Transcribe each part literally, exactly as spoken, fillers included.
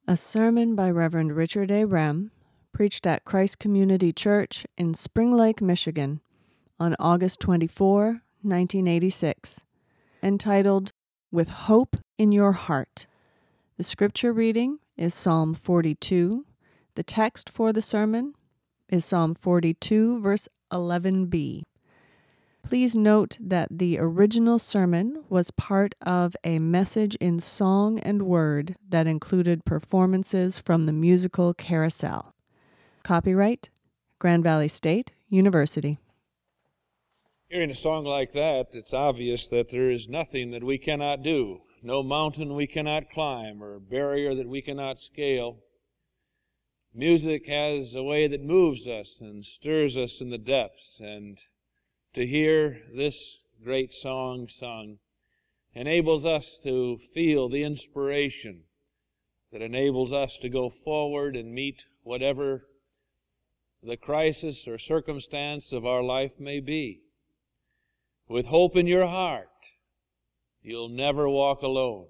A sermon by Reverend Richard A. Rem, preached at Christ Community Church in Spring Lake, Michigan, on August twenty-fourth, nineteen eighty-six, entitled, With Hope in Your Heart. The scripture reading is Psalm forty-two. The text for the sermon is Psalm forty-two, verse eleven b. Please note that the original sermon was part of a message in song and word that included performances from the musical Carousel. Copyright, Grand Valley State University. Hearing a song like that, it's obvious that there is nothing that we cannot do, no mountain we cannot climb or barrier that we cannot scale. Music has a way that moves us and stirs us in the depths, and to hear this great song sung enables us to feel the inspiration that enables us to go forward and meet whatever the crisis or circumstance of our life may be. With hope in your heart, you'll never walk alone.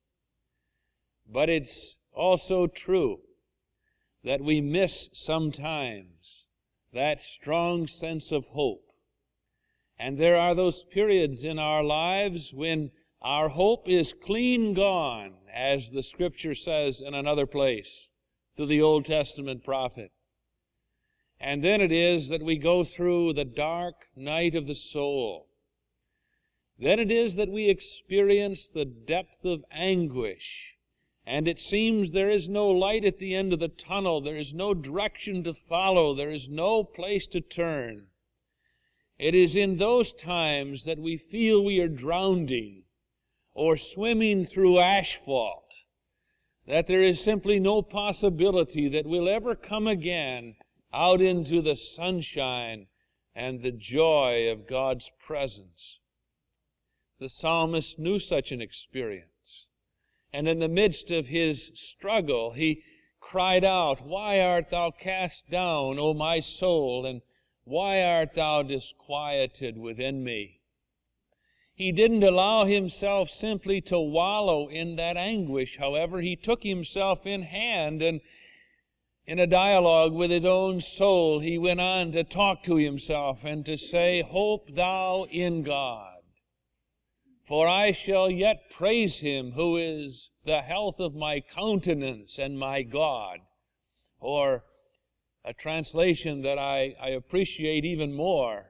But it's also true that we miss sometimes that strong sense of hope. And there are those periods in our lives when our hope is clean gone, as the scripture says in another place through the Old Testament prophet. And then it is that we go through the dark night of the soul. Then it is that we experience the depth of anguish, and it seems there is no light at the end of the tunnel, there is no direction to follow, there is no place to turn. It is in those times that we feel we are drowning or swimming through asphalt, that there is simply no possibility that we'll ever come again out into the sunshine and the joy of God's presence. The psalmist knew such an experience, and in the midst of his struggle, he cried out, "Why art thou cast down, O my soul, and why art thou disquieted within me?" He didn't allow himself simply to wallow in that anguish. However, he took himself in hand, and in a dialogue with his own soul, he went on to talk to himself and to say, "Hope thou in God, for I shall yet praise him who is the health of my countenance and my God." Or a translation that I, I appreciate even more,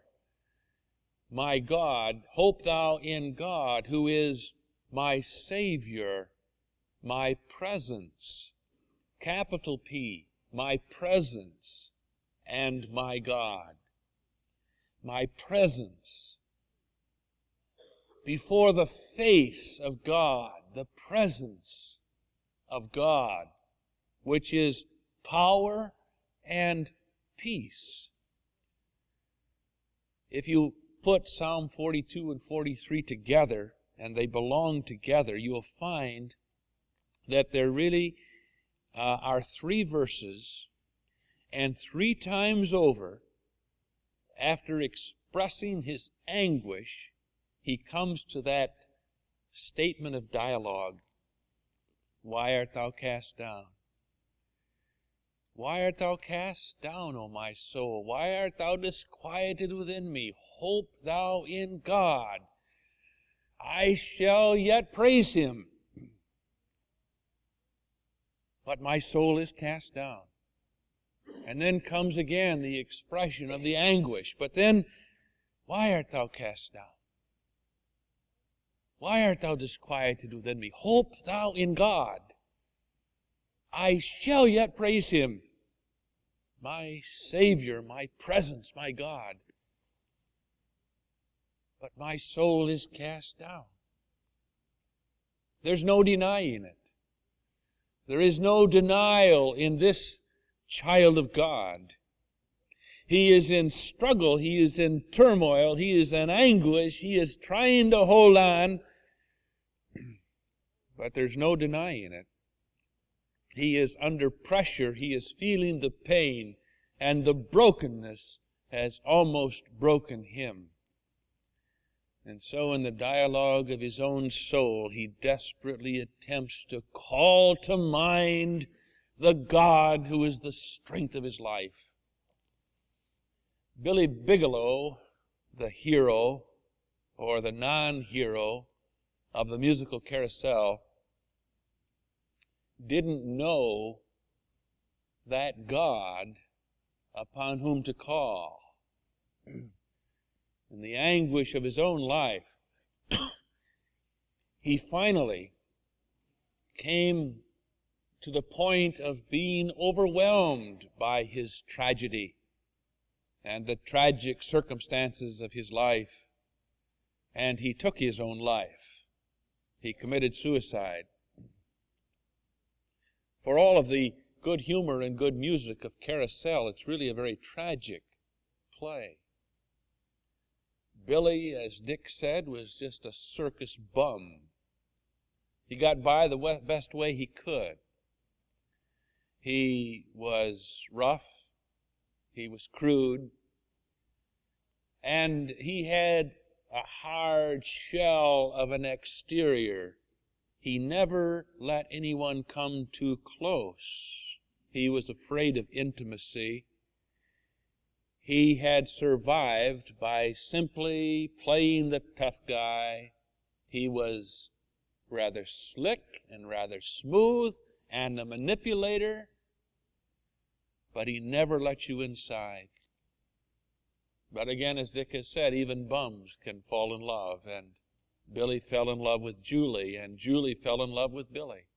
"My God, hope thou in God, who is my Savior, my presence." Capital P, my presence and my God. My presence. Before the face of God, the presence of God, which is power and peace. If you put Psalm forty-two and forty-three together, and they belong together, you'll find that there really uh, are three verses, and three times over, after expressing his anguish, he comes to that statement of dialogue, "Why art thou cast down? Why art thou cast down, O my soul? Why art thou disquieted within me? Hope thou in God. I shall yet praise him. But my soul is cast down." And then comes again the expression of the anguish. But then, "Why art thou cast down? Why art thou disquieted within me? Hope thou in God. I shall yet praise him, my Savior, my presence, my God. But my soul is cast down." There's no denying it. There is no denial in this child of God. He is in struggle, he is in turmoil, he is in anguish, he is trying to hold on, but there's no denying it. He is under pressure, he is feeling the pain, and the brokenness has almost broken him. And so in the dialogue of his own soul, he desperately attempts to call to mind the God who is the strength of his life. Billy Bigelow, the hero, or the non-hero of the musical Carousel, didn't know that God upon whom to call. In the anguish of his own life, he finally came to the point of being overwhelmed by his tragedy and the tragic circumstances of his life, and he took his own life. He committed suicide. For all of the good humor and good music of Carousel, it's really a very tragic play. Billy, as Dick said, was just a circus bum. He got by the best way he could. He was rough, he was crude, and he had a hard shell of an exterior. He never let anyone come too close. He was afraid of intimacy. He had survived by simply playing the tough guy. He was rather slick and rather smooth and a manipulator, but he never let you inside. But again, as Dick has said, even bums can fall in love, and Billy fell in love with Julie, and Julie fell in love with Billy.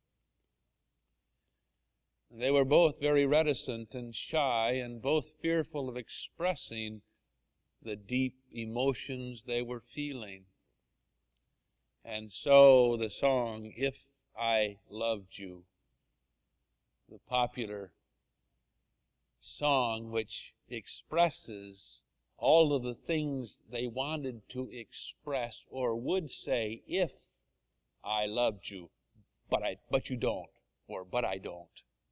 They were both very reticent and shy, and both fearful of expressing the deep emotions they were feeling. And so the song, If I Loved You, the popular song which expresses all of the things they wanted to express or would say if I loved you, but I but you don't, or but I don't.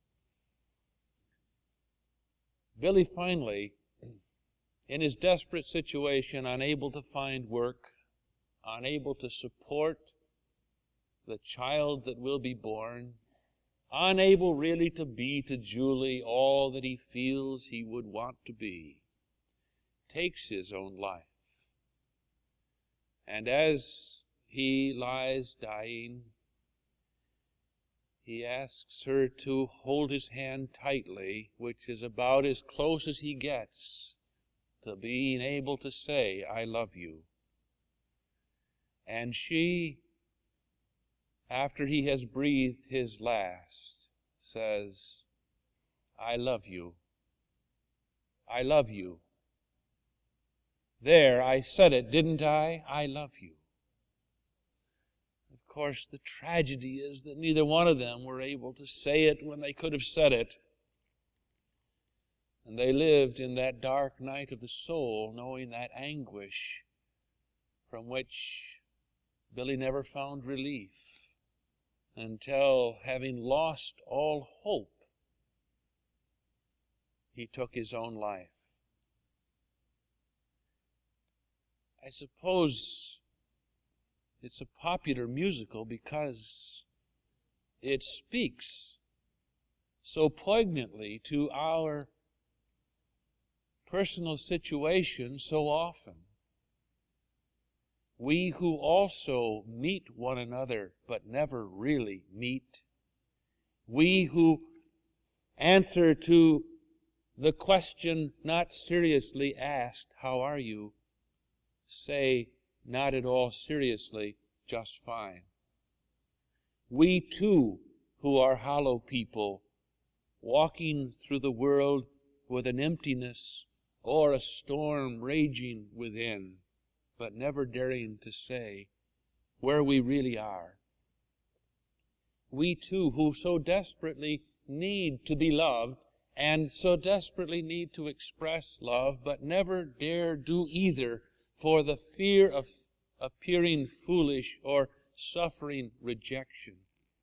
Billy finally, in his desperate situation, unable to find work, unable to support the child that will be born, unable really to be to Julie all that he feels he would want to be, takes his own life. And as he lies dying, he asks her to hold his hand tightly, which is about as close as he gets to being able to say, I love you. And she, after he has breathed his last, says, I love you. I love you. There, I said it, didn't I? I love you. Of course, the tragedy is that neither one of them were able to say it when they could have said it. And they lived in that dark night of the soul, knowing that anguish from which Billy never found relief until, having lost all hope, he took his own life. I suppose it's a popular musical because it speaks so poignantly to our personal situation so often. We who also meet one another but never really meet. We who answer to the question not seriously asked, how are you? Say, not at all seriously, just fine. We too, who are hollow people, walking through the world with an emptiness or a storm raging within, but never daring to say where we really are. We too, who so desperately need to be loved and so desperately need to express love, but never dare do either for the fear of appearing foolish or suffering rejection.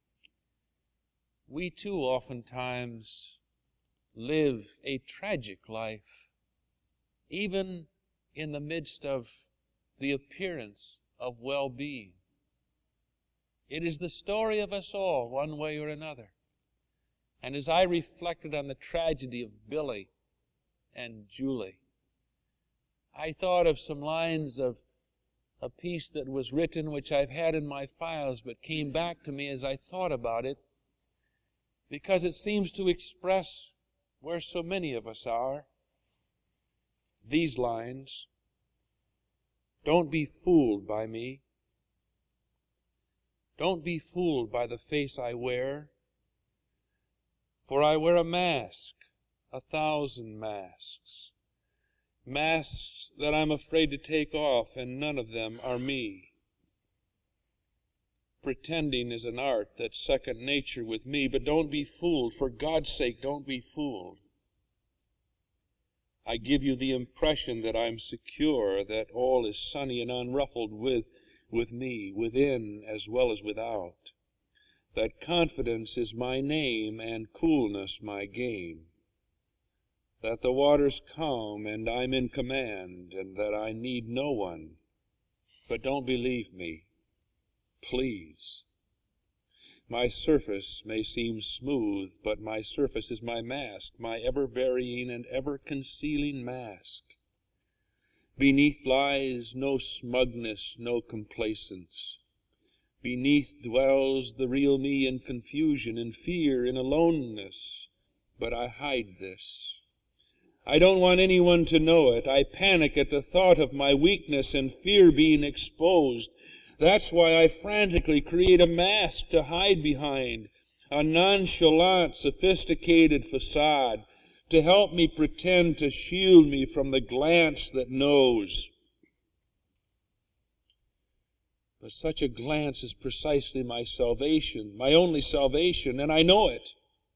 We too oftentimes live a tragic life, even in the midst of the appearance of well-being. It is the story of us all, one way or another. And as I reflected on the tragedy of Billy and Julie, I thought of some lines of a piece that was written, which I've had in my files, but came back to me as I thought about it, because it seems to express where so many of us are. These lines: "Don't be fooled by me. Don't be fooled by the face I wear. For I wear a mask, a thousand masks, masks that I'm afraid to take off, and none of them are me. Pretending is an art that's second nature with me, but don't be fooled. For God's sake, don't be fooled. I give you the impression that I'm secure, that all is sunny and unruffled with, with me, within as well as without. That confidence is my name and coolness my game. That the water's calm and I'm in command, and that I need no one. But don't believe me, please. My surface may seem smooth, but my surface is my mask, my ever-varying and ever-concealing mask. Beneath lies no smugness, no complacence. Beneath dwells the real me in confusion, in fear, in aloneness. But I hide this. I don't want anyone to know it. I panic at the thought of my weakness and fear being exposed. That's why I frantically create a mask to hide behind, a nonchalant, sophisticated facade, to help me pretend to shield me from the glance that knows. But such a glance is precisely my salvation, my only salvation, and I know it.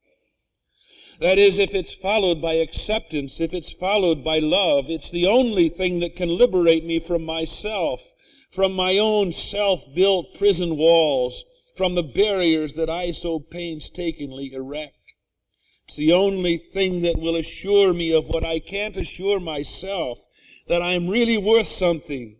That is, if it's followed by acceptance, if it's followed by love, it's the only thing that can liberate me from myself, from my own self-built prison walls, from the barriers that I so painstakingly erect. It's the only thing that will assure me of what I can't assure myself, that I'm really worth something.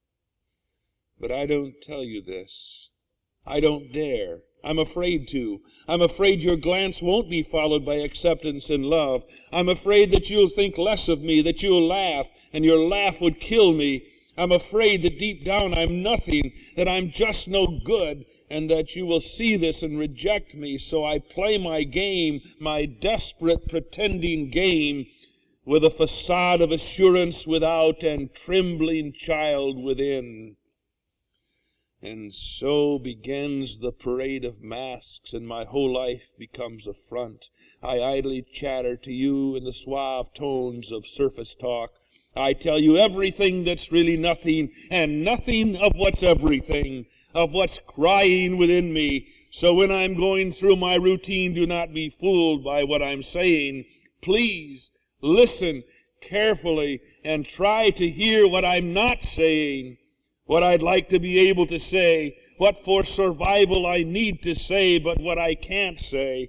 But I don't tell you this. I don't dare. I'm afraid to. I'm afraid your glance won't be followed by acceptance and love. I'm afraid that you'll think less of me, that you'll laugh, and your laugh would kill me. I'm afraid that deep down I'm nothing, that I'm just no good, and that you will see this and reject me. So I play my game, my desperate pretending game, with a facade of assurance without and trembling child within. And so begins the parade of masks, and my whole life becomes a front. I idly chatter to you in the suave tones of surface talk. I tell you everything that's really nothing, and nothing of what's everything, of what's crying within me. So when I'm going through my routine, do not be fooled by what I'm saying. Please listen carefully and try to hear what I'm not saying. What I'd like to be able to say, what for survival I need to say, but what I can't say.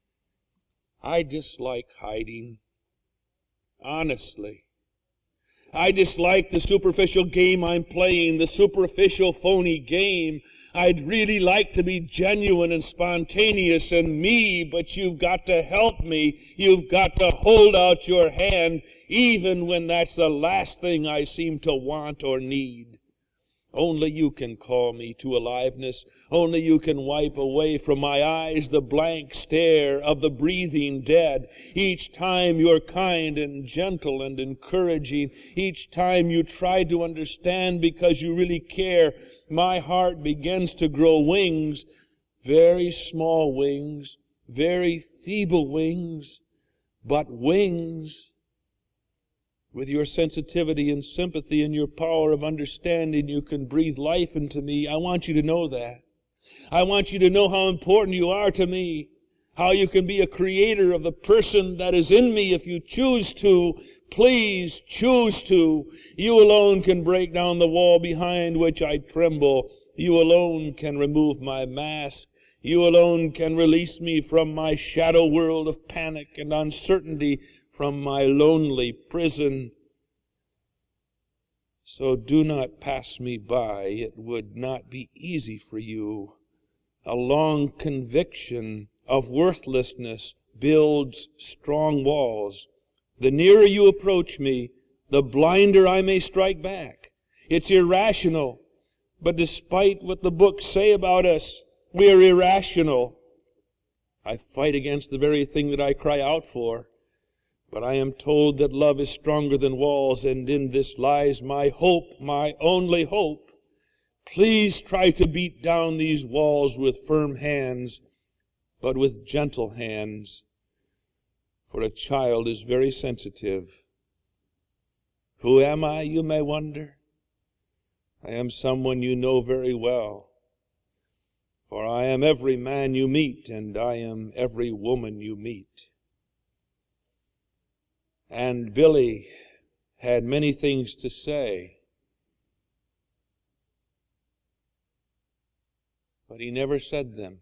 I dislike hiding. Honestly. I dislike the superficial game I'm playing, the superficial phony game. I'd really like to be genuine and spontaneous and me, but you've got to help me. You've got to hold out your hand, even when that's the last thing I seem to want or need. Only you can call me to aliveness. Only you can wipe away from my eyes the blank stare of the breathing dead. Each time you're kind and gentle and encouraging, each time you try to understand because you really care, my heart begins to grow wings, very small wings, very feeble wings, but wings. With your sensitivity and sympathy and your power of understanding, you can breathe life into me. I want you to know that. I want you to know how important you are to me, how you can be a creator of the person that is in me if you choose to. Please choose to. You alone can break down the wall behind which I tremble. You alone can remove my mask. You alone can release me from my shadow world of panic and uncertainty, from my lonely prison. So do not pass me by. It would not be easy for you. A long conviction of worthlessness builds strong walls. The nearer you approach me, the blinder I may strike back. It's irrational, but despite what the books say about us, we are irrational. I fight against the very thing that I cry out for. But I am told that love is stronger than walls, and in this lies my hope, my only hope. Please try to beat down these walls with firm hands, but with gentle hands, for a child is very sensitive. Who am I, you may wonder? I am someone you know very well, for I am every man you meet, and I am every woman you meet. And Billy had many things to say, but he never said them.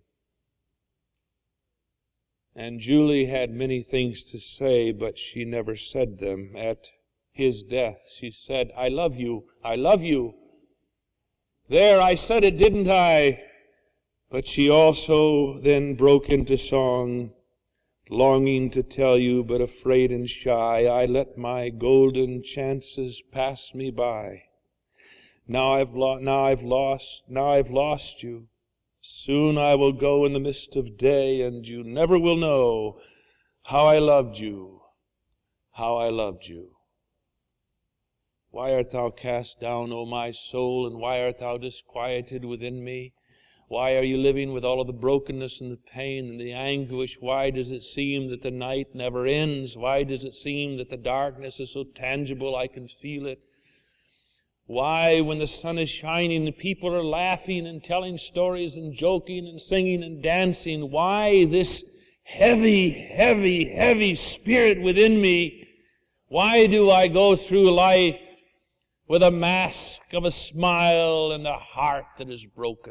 And Julie had many things to say, but she never said them. At his death, she said, I love you, I love you. There, I said it, didn't I? But she also then broke into song, longing to tell you, but afraid and shy. I let my golden chances pass me by. Now I've lost, now I've lost, now I've lost you. Soon I will go in the mist of day, and you never will know how I loved you, how I loved you. Why art thou cast down, O my soul, and why art thou disquieted within me? Why are you living with all of the brokenness and the pain and the anguish? Why does it seem that the night never ends? Why does it seem that the darkness is so tangible I can feel it? Why, when the sun is shining and people are laughing and telling stories and joking and singing and dancing, why this heavy, heavy, heavy spirit within me? Why do I go through life with a mask of a smile and a heart that is broken?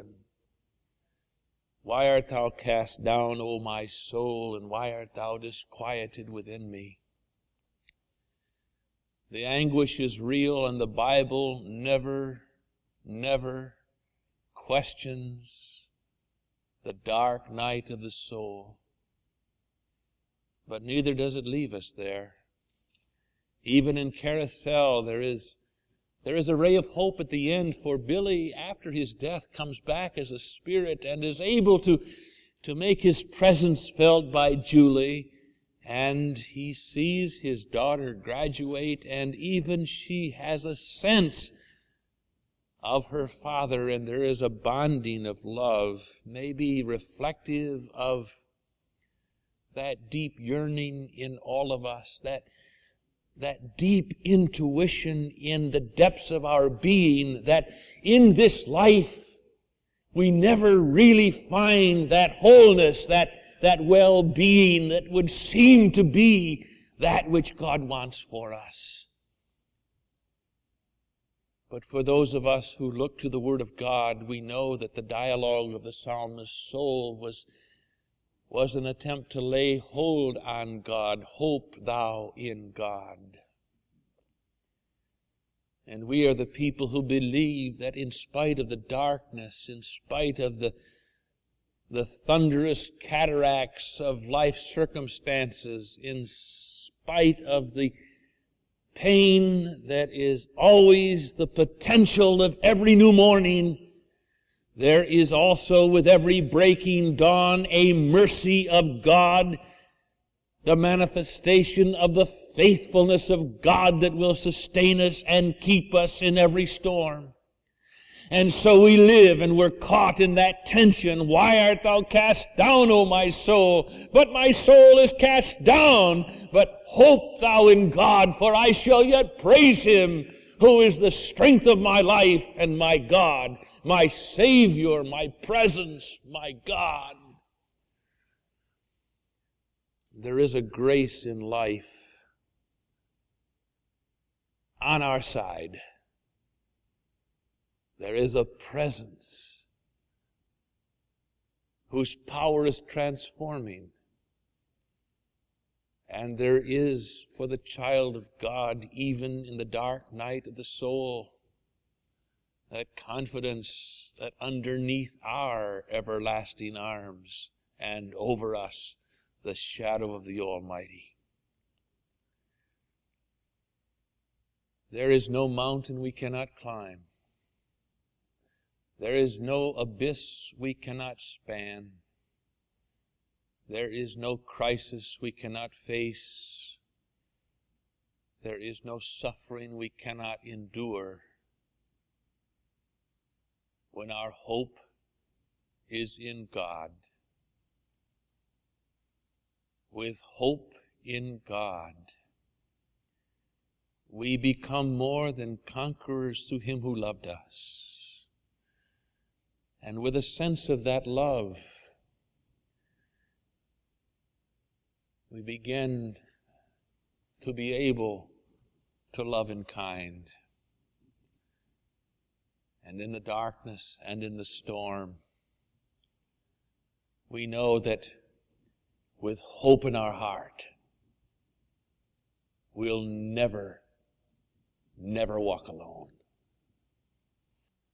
Why art thou cast down, O my soul, and why art thou disquieted within me? The anguish is real, and the Bible never, never questions the dark night of the soul. But neither does it leave us there. Even in Carousel, there is There is a ray of hope at the end, for Billy, after his death, comes back as a spirit and is able to, to make his presence felt by Julie. And he sees his daughter graduate, and even she has a sense of her father, and there is a bonding of love, maybe reflective of that deep yearning in all of us, that that deep intuition in the depths of our being, that in this life we never really find that wholeness, that, that well-being that would seem to be that which God wants for us. But for those of us who look to the Word of God, we know that the dialogue of the psalmist's soul was was an attempt to lay hold on God. Hope thou in God. And we are the people who believe that in spite of the darkness, in spite of the, the thunderous cataracts of life circumstances, in spite of the pain that is always the potential of every new morning, there is also with every breaking dawn a mercy of God, the manifestation of the faithfulness of God that will sustain us and keep us in every storm. And so we live, and we're caught in that tension. Why art thou cast down, O my soul? But my soul is cast down. But hope thou in God, for I shall yet praise Him, who is the strength of my life and my God, my Savior, my presence, my God. There is a grace in life on our side. There is a presence whose power is transforming. And there is for the child of God, even in the dark night of the soul, that confidence that underneath our everlasting arms and over us the shadow of the Almighty. There is no mountain we cannot climb. There is no abyss we cannot span. There is no crisis we cannot face. There is no suffering we cannot endure when our hope is in God. With hope in God, we become more than conquerors through Him who loved us. And with a sense of that love, we begin to be able to love in kind. And in the darkness and in the storm, we know that with hope in our heart, we'll never, never walk alone.